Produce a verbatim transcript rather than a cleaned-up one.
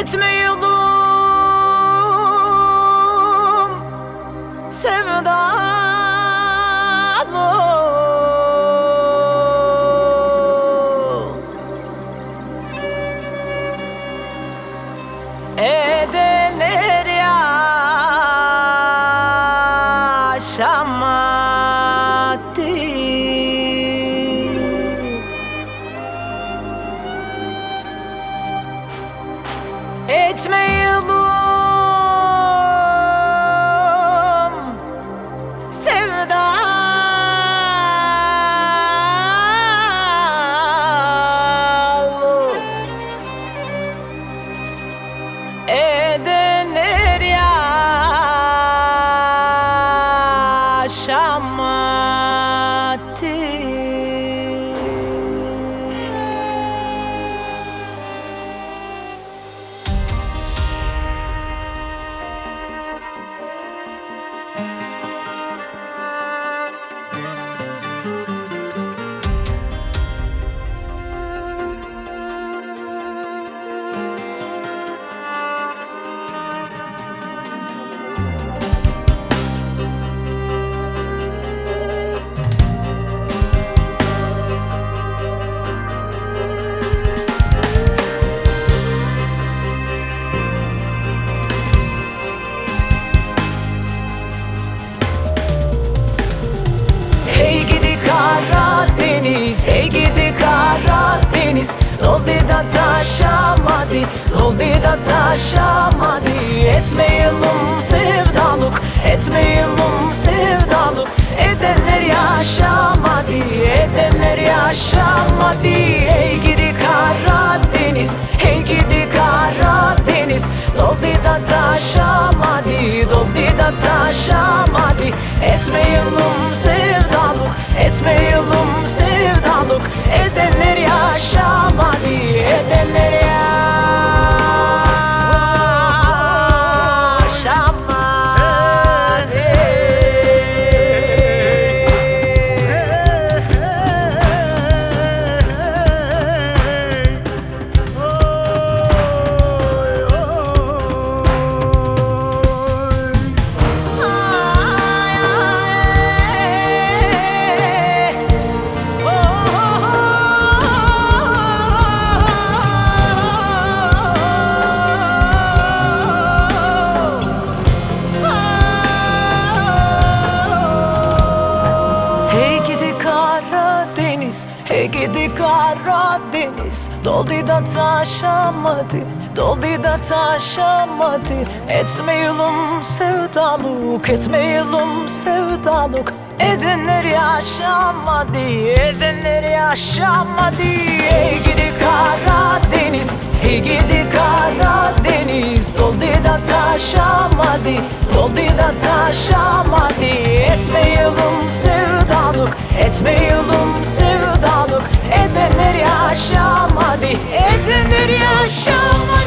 etme yolum sevdalı. Edenler yaşamadı. Etme yolum sevdalı. Edenler yaşamadı. Hey gidi Karadeniz, hey gidi Karadeniz, doldu da taşamadı, doldu da taşamadı. Etme yolum sevdalık, etme yolum sevdalık. Edenler yaşamadı, edenler yaşamadı. Hey gidi Karadeniz, hey gidi Karadeniz, doldu da taşamadı, doldu da taşamadı. Etme yolum sevdalık, etme yolum sevdalık. Edenler yaşamadı, edenler yaşamadı. Hey gidi Karadeniz, hey gidi Karadeniz, doldu da taşamadı, doldu da taşamadı. Etme yolum sevdalık, etme yolum sevdalık. Edenler yaşamadı, edenler yaşamadı. Hey gidi Karadeniz, hey gidi Karadeniz, doldu da taşamadı, doldu da taşamadı. Etme yolum sevdalık, etme yolum sevdalık. Edenler yaşamadı, edenler yaşamadı.